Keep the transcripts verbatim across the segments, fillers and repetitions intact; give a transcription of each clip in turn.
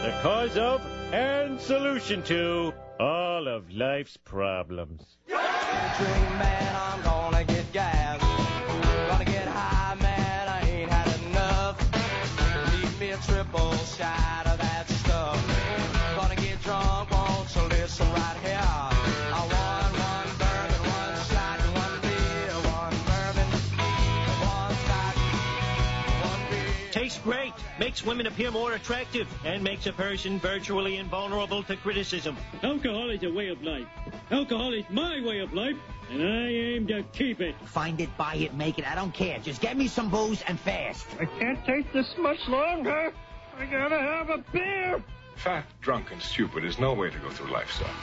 the cause of and solution to all of life's problems. Dream man, I'm gonna get gas. Gonna get high, man, I ain't had enough. Need me a triple shot of that stuff. Gonna get drunk, won't you listen right here? I want one bourbon, one shot, one beer, one bourbon, one shot, one beer. Tastes great, makes women appear more attractive, and makes a person virtually invulnerable to criticism. Alcohol is a way of life. Alcohol is my way of life, and I aim to keep it. Find it, buy it, make it. I don't care. Just get me some booze and fast. I can't take this much longer. I gotta have a beer. Fat, drunk, and stupid is no way to go through life, son.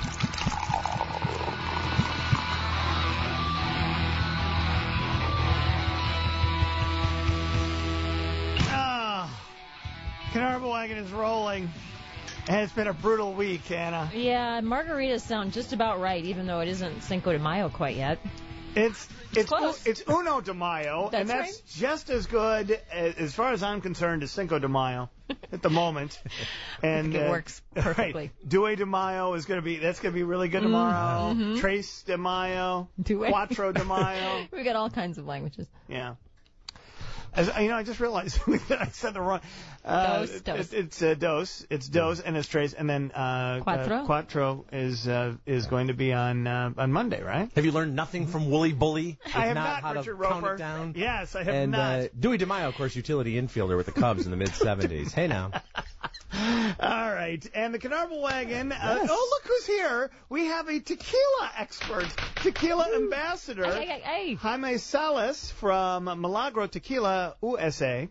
Ah, Carnival Wagon is rolling. And it's been a brutal week, Anna. Yeah, margaritas sound just about right, even though it isn't Cinco de Mayo quite yet. It's it's close. it's Uno de Mayo, That's and that's right. just as good, as, as far as I'm concerned, as Cinco de Mayo at the moment. And it uh, works perfectly. Right, Due de Mayo is going to be that's going to be really good tomorrow. Mm-hmm. Tres de Mayo, Due. Cuatro de Mayo. We got all kinds of languages. Yeah. As, you know, I just realized that I said the wrong. Uh, Dos, dos. It, it's uh, dos. It's dos and it's tres, and then uh, Cuatro? Uh, cuatro is uh, is going to be on uh, on Monday, right? Have you learned nothing from Wooly Bully? If I have not, not, how Richard to count Roper. it down? Yes, I have and, not. Uh, Dewey DeMaio, of course, utility infielder with the Cubs in the mid seventies. Hey, now. All right, and the Carnival Wagon. Uh, Yes. Oh, look who's here! We have a tequila expert, tequila ambassador, Hey, hey, hey. Jaime Salas from Milagro Tequila U S A.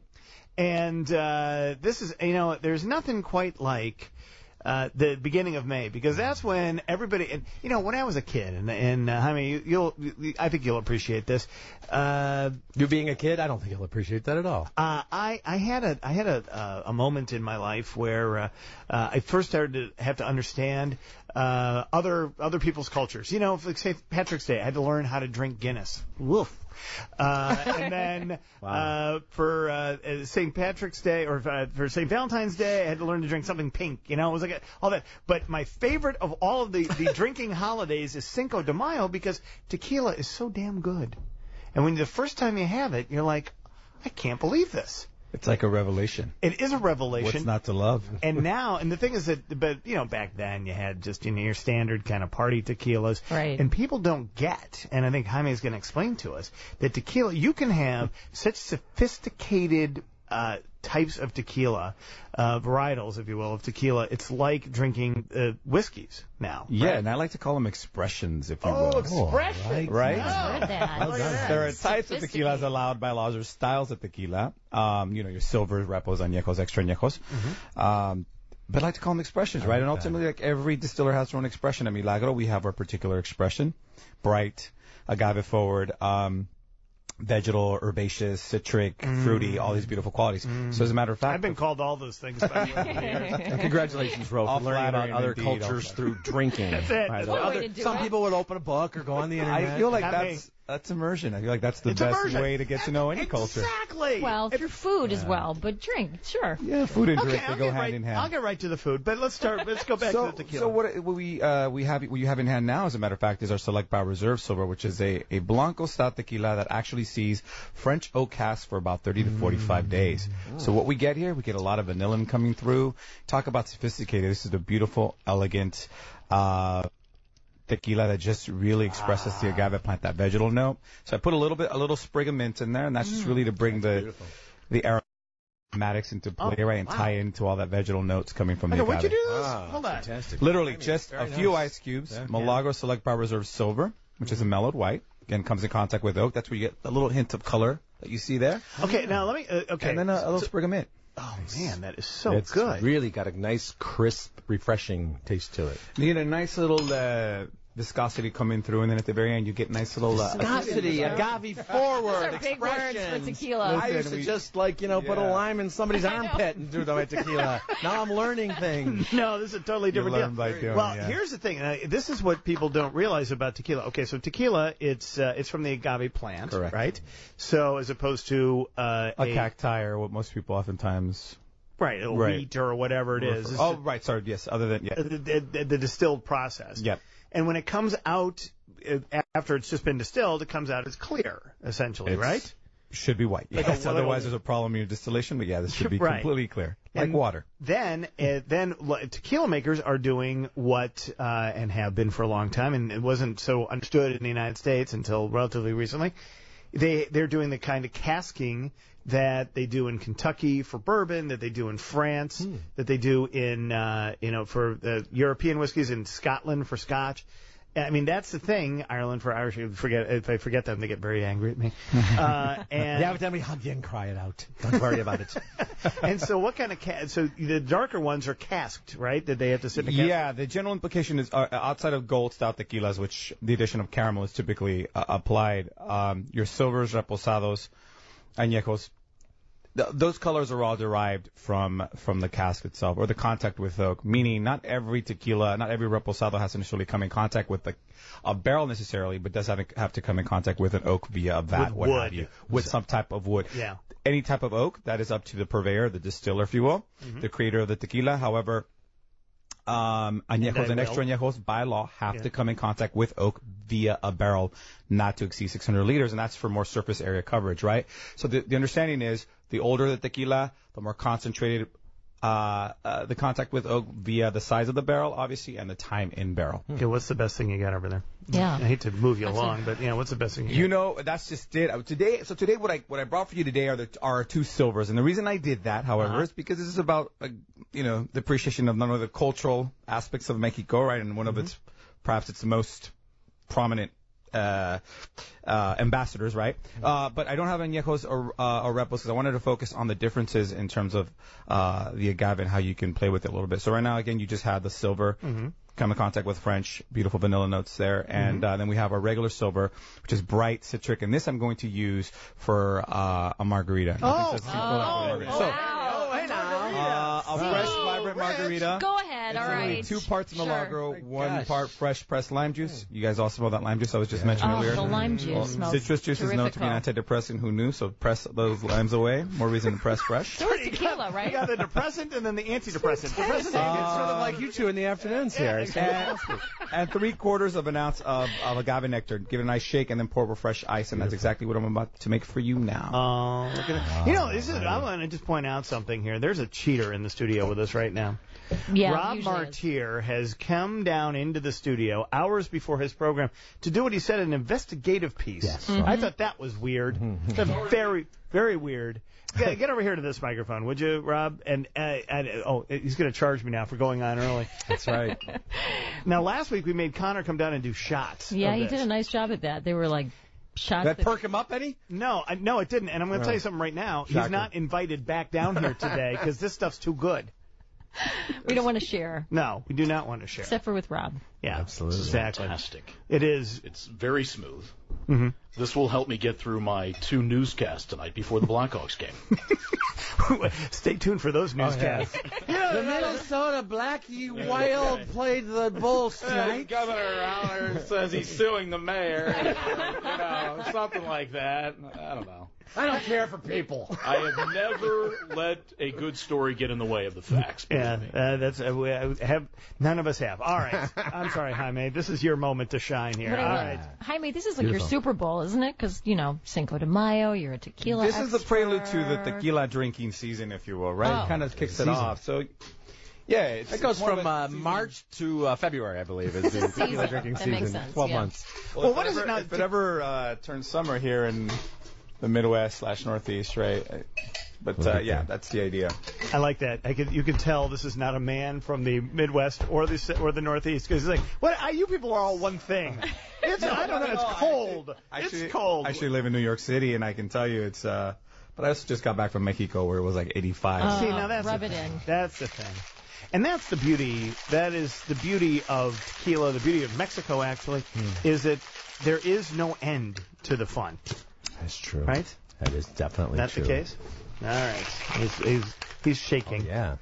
And uh, this is, you know, there's nothing quite like uh, the beginning of May, because that's when everybody, and you know, when I was a kid, and, and uh, Jaime, you, you'll, I think you'll appreciate this. Uh, You being a kid, I don't think you'll appreciate that at all. Uh, I, I had a I had a uh, a moment in my life where uh, uh, I first started to have to understand uh, other other people's cultures. You know, like Saint Patrick's Day, I had to learn how to drink Guinness. Woof. Uh, and then Wow. uh, for uh, Saint Patrick's Day or uh, for Saint Valentine's Day, I had to learn to drink something pink. You know, it was like a, all that. But my favorite of all of the, the drinking holidays is Cinco de Mayo, because tequila is so damn good. And when the first time you have it, you're like, I can't believe this. It's like a revelation. It is a revelation. What's not to love? And now, and the thing is that, but you know, back then you had just, you know, your standard kind of party tequilas. Right. And people don't get, and I think Jaime is going to explain to us, that tequila, you can have such sophisticated uh, types of tequila, uh, varietals, if you will, of tequila. It's like drinking uh, whiskeys now. Yeah, right? and I like to call them expressions, if you Oh, will. expressions. Right? I heard that. Look at that. There are types of Sophisticated. tequilas allowed by laws, or styles of tequila. Um, you know, your silvers, repos, añejos, extra añejos. Mm-hmm. Um, but I like to call them expressions, right? And ultimately, like every distiller has their own expression. At Milagro, we have our particular expression: bright, agave forward, um, vegetal, herbaceous, citric, fruity, all these beautiful qualities. So as a matter of fact, I've been called all those things by the way. And congratulations, Ro, All for learning about flattering other indeed, cultures all through drinking. That's it. Right, That's one way other- to do some it. people would open a book or go on the internet. I feel like Not that's me. that's immersion. I feel like that's the It's best immersion. way to get to know any culture. Exactly. Well, through food as well, but drink, sure. Yeah, food and Okay, drink, I'll they go get hand right, in hand. I'll get right to the food, but let's start. Let's go back so, to the tequila. So what, what we uh, we have what you have in hand now, as a matter of fact, is our Select by Reserve Silver, which is a, a Blanco style tequila that actually sees French oak cask for about thirty to forty-five days. So what we get here, we get a lot of vanillin coming through. Talk about sophisticated. This is a beautiful, elegant uh, tequila that just really expresses the agave plant, that vegetal note. So I put a little bit, a little sprig of mint in there, and that's just really to bring the the aromatics into play, Oh, right, and wow. tie into all that vegetal notes coming from Okay, the what'd you agave. do this? Ah, Hold on. fantastic. Literally, just a Very few nice. ice cubes, Yeah. Milagro Select by Reserve Silver, which is a mellowed white. Again, comes in contact with oak. That's where you get a little hint of color that you see there. Okay, now let me. Uh, okay. And then a, a little So- sprig of mint. oh man, that is so It's good. really got a nice, crisp, refreshing taste to it. You get a nice little uh, viscosity coming through, and then at the very end, you get nice little... Uh, Viscosity, agave forward, Those are big words for expressions. tequila. I used to just, like, you know, put a Yeah. lime in somebody's armpit and do my tequila. Now I'm learning things. No, this is a totally different learn deal. by doing, well, yeah. here's the thing. Uh, this is what people don't realize about tequila. Okay, so tequila, it's uh, it's from the agave plant, Correct. right? So as opposed to uh, a cacti, or what most people oftentimes Right, or Right. wheat or whatever it is. It's Oh, just right. Sorry. Yes. Other than yeah. the, the, the distilled process. Yep. And when it comes out, uh, after it's just been distilled, it comes out as clear, essentially, It's- right? Should be white. Like a Yes. little- Otherwise, there's a problem in your distillation. But yeah, this should be Right. completely clear, like And water. Then, uh, then l- tequila makers are doing what, uh, and have been for a long time, and it wasn't so understood in the United States until relatively recently. They they're doing the kind of casking that they do in Kentucky for bourbon, that they do in France, Hmm. that they do in uh, you know for uh, European whiskeys, in Scotland for Scotch. I mean, that's the thing. Ireland for Irish. Forget if I forget them, they get very angry at me. Uh, and Yeah, but then we hug you and cry it out. Don't worry about it. and so what kind of ca- so the darker ones are casked, right? Did they have to sit in a cask? Yeah, the general implication is uh, outside of gold stout tequilas, which the addition of caramel is typically uh, applied. Um, your silvers, reposados, añejos, th- those colors are all derived from from the cask itself or the contact with oak. Meaning, not every tequila, not every reposado has to necessarily come in contact with the, a barrel necessarily, but does have, have to come in contact with an oak via a vat, With what wood. have you, with some type of wood. Yeah. Any type of oak, that is up to the purveyor, the distiller, if you will, Mm-hmm. the creator of the tequila. However, um, añejos And I and extra will. añejos by law have Yeah. to come in contact with oak via a barrel not to exceed six hundred liters, and that's for more surface area coverage, right? So the, the understanding is the older the tequila, the more concentrated uh, uh, the contact with oak via the size of the barrel, obviously, and the time in barrel. Okay, what's the best thing you got over there? Yeah. I hate to move you That's along, it. but yeah, what's the best thing you, You got? know, that's just it. Uh, Today, so today, what I what I brought for you today are the are two silvers, and the reason I did that, however, Uh-huh. is because this is about uh, you know the appreciation of none of the cultural aspects of Mexico, right? And one of its perhaps its most prominent uh, uh, ambassadors, right? Uh, but I don't have añejos or uh, or repos because I wanted to focus on the differences in terms of uh, the agave and how you can play with it a little bit. So right now, again, you just had the silver. Come in contact with French, beautiful vanilla notes there, and uh, then we have our regular silver, which is bright citric, and this I'm going to use for uh, a margarita. Oh. Nothing says equivalent for a margarita. So, wow. uh, a See? fresh, vibrant margarita. Go ahead. It's All only right. two parts Sure. Milagro, one gosh. part fresh pressed lime juice. You guys all smell that lime juice I was just mentioning Oh, earlier? the lime Well, juice smells citrus juice is known to be an terrific. antidepressant. Who knew? So press those limes away. More reason to press fresh. So is tequila, You right? got the depressant and then the antidepressant. Depressant. It's sort of like you two in the afternoons here. It's and, and three quarters of an ounce of, of agave nectar. Give it a nice shake and then pour over fresh ice, and that's exactly what I'm about to make for you now. Oh, look at it. You know, this is. I want to just point out something here. There's a cheater in the studio with us right now. Yeah. Rob usually is. Martier has come down into the studio hours before his program to do what he said, an investigative piece. Yes. I thought that was weird. That's very, very weird. Get, get over here to this microphone, would you, Rob? And, uh, and oh, he's going to charge me now for going on early. That's right. Now, last week we made Connor come down and do shots. Yeah, of he this. did a nice job at that. They were like shots. That that- perk him up any? No, I, no, it didn't. And I'm going to tell you something right now. He's Shocker. not invited back down here today because this stuff's too good. we don't want to share, No, we do not want to share. except for with Rob. Yeah, Absolutely. exactly. Fantastic. It is. It's very smooth. Mhm. This will help me get through my two newscasts tonight before the Blackhawks game. Stay tuned for those newscasts. The Minnesota Blackie Wild played the Bulls tonight. Governor Aller says he's suing the mayor. You know, something like that. I don't know. I don't care for people. I have never let a good story get in the way of the facts. believe Yeah, me. uh, that's uh, we uh, have none of us have. All right, I'm sorry, Jaime. This is your moment to shine here. But All I right. Jaime, this is like Beautiful. your Super Bowl, isn't it? Because, you know, Cinco de Mayo, you're a tequila This is the prelude to the expert. tequila drinking season, if you will, right? Oh. It kind of kicks it Season. off. So, yeah, it's, It goes it's more of from a uh, season. March to uh, February, I believe, is the tequila Season. drinking That season. makes sense, Twelve yeah. months. Well, if what it is it ever- now? If it ever uh, turns summer here in the Midwest slash Northeast, right? But Look uh, at yeah, that. that's the idea. I like that. I could, you can tell this is not a man from the Midwest or the or the Northeast because he's like, what? I, you people are all one thing. It's, I don't know. It's cold. Actually, it's cold. I actually live in New York City, and I can tell you it's. Uh, but I also just got back from Mexico, where it was like eighty-five. Oh. See, now that's rub the it thing. in. That's the thing. And that's the beauty. That is the beauty of tequila. The beauty of Mexico, actually, Hmm. is that there is no end to the fun. That's true. Right? That is definitely That's true. the case. All right. He's he's, he's Oh, shaking. yeah.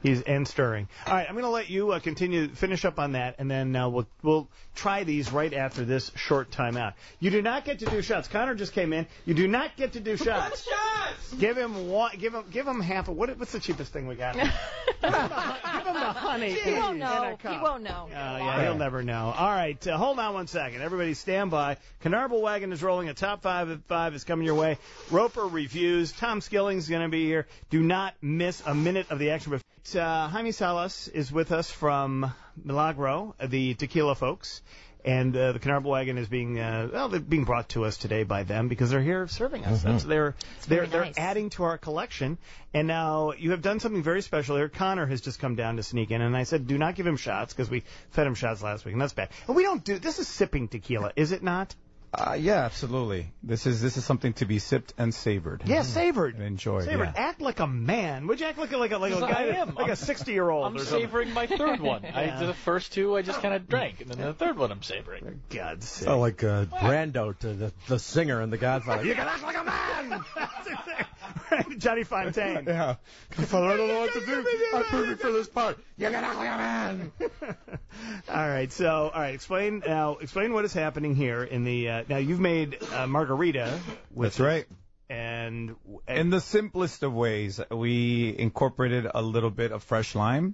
He's and stirring. All right, I'm going to let you uh, continue, finish up on that, and then uh, we'll we'll try these right after this short timeout. You do not get to do shots. Connor just came in. You do not get to do shots. Shots! Give him one. Give him. Give him half. Of, what? What's the cheapest thing we got? give, him the, give him the honey. He won't in know. a cup. He won't know. Uh, yeah, he'll never know. All right, uh, hold on one second. Everybody stand by. Canarble Wagon is rolling. A top five at five is coming your way. Roper reviews. Tom Skilling's going to be here. Do not miss a minute of the action. Uh, Jaime Salas is with us from Milagro, the tequila folks. And uh, the Canarble Wagon is being uh, well, they're being brought to us today by them because they're here serving us. Mm-hmm. That's, they're It's they're very they're nice. adding to our collection. And now you have done something very special here. Connor has just come down to sneak in, and I said, do not give him shots because we fed him shots last week, and that's bad. And we don't do this is sipping tequila, is it not? Uh, yeah, absolutely. This is this is something to be sipped and savored. Yeah, savored. And enjoyed. Savored. Yeah. Act like a man. Would you act like a like a like a I guy am. that- like a sixty year old? I'm or something? savoring my third one. Yeah. I did the first two, I just kind of drank, and then the third one I'm savoring. God's sake. Oh, like uh, Brando to the, the singer in The Godfather. You can act like a man. Right, Johnny Fontaine. Yeah. I don't know what to do. I'm perfect for this part. You can act like a man. All right, so all right, explain now. Explain what is happening here in the. Uh, now you've made uh, margarita. With That's right. And, In the simplest of ways, we incorporated a little bit of fresh lime.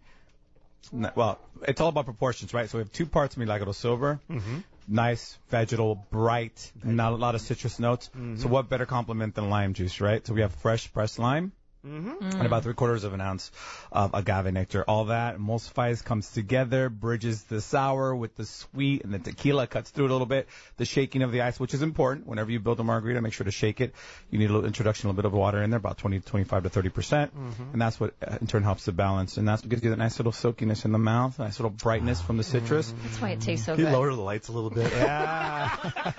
N- Well, it's all about proportions, right? So we have two parts Milagro Silver. Mm-hmm. Nice, vegetal, bright, not a lot of citrus notes. Mm-hmm. So what better complement than lime juice, right? So we have fresh pressed lime. Mm-hmm. And about three quarters of an ounce of agave nectar. All that emulsifies, comes together, bridges the sour with the sweet, and the tequila cuts through it a little bit. The shaking of the ice, which is important. Whenever you build a margarita, make sure to shake it. You need a little introduction, a little bit of water in there, about twenty, twenty-five to thirty percent. Mm-hmm. And that's what uh, in turn helps the balance. And that's what gives you that nice little silkiness in the mouth, nice little brightness from the citrus. That's why it tastes so Can you good. lower the lights a little bit? Yeah.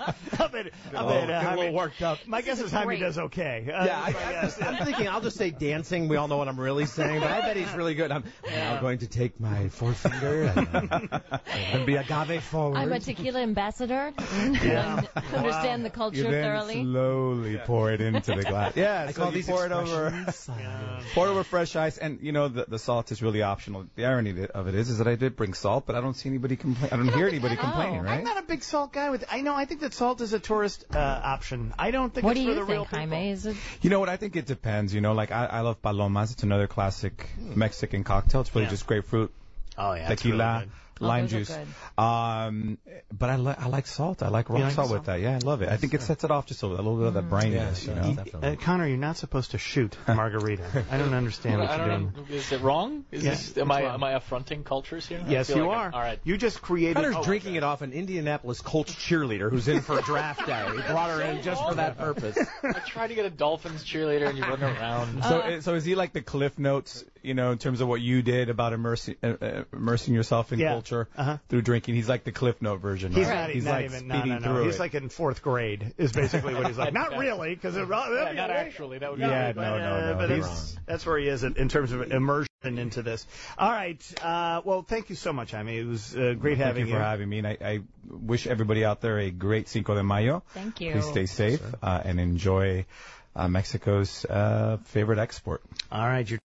I bet, I Oh, bet, uh, get a Jaime- little worked up. My guess is is Jaime great. does okay. Uh, Yeah, I, my guess. I, I'm thinking I'll just say dancing. We all know what I'm really saying, but I bet he's really good. I'm now going to take my forefinger and, and be agave forward. I'm a tequila ambassador. Yeah. I understand the culture You then thoroughly. slowly pour it into the glass. Yeah, I so call you these pour it over. expressions. Pour it over fresh ice, and you know the, the salt is really optional. The irony of it is, is that I did bring salt, but I don't see anybody complain. I don't hear anybody complaining, Oh. right? I'm not a big salt guy. With I know I think that salt is a tourist uh, option. I don't think What it's do for you the real think, people. Jaime? Is it? You know what? I think it depends. You know, like I, I love palomas. It's another classic Mexican cocktail. It's really Yeah. just grapefruit, Oh yeah, it's tequila, really good. Oh, lime those are juice. good. Um, but I like I like salt. I like rock like salt salt? with that. Yeah, I love it. I think it sets it off just a little bit of that brightness. Yeah, you know. definitely. Uh, Connor, you're not supposed to shoot margarita. I don't understand what I you're don't doing. know. Is it wrong? Is Yeah, this, am I it's wrong. am I affronting cultures here? I Yes, feel you like are. I'm- all right. You just created. Connor's oh, drinking it off an Indianapolis Colts cheerleader who's in for draft day. He brought her in just for that purpose. I tried to get a Dolphins cheerleader, and you run around. So, uh, so is he like the Cliff Notes, you know, in terms of what you did about immersing, uh, uh, immersing yourself in Yeah. culture Uh-huh. through drinking? He's like the Cliff Note version. He's right? not, He's not like even. No, speeding no, no. through He's it. like in fourth grade. Is basically what he's like. Not really, because yeah, not actually. That would be Yeah, right. no, but, no, uh, no, but he's- it's- that's where he is in in terms of immersion into this. All right. Uh, well, thank you so much, Jaime. It was uh, great Thank having you for having me. And I, I wish everybody out there a great Cinco de Mayo. Thank you. Please stay safe uh, and enjoy uh, Mexico's uh, favorite export. All right. You're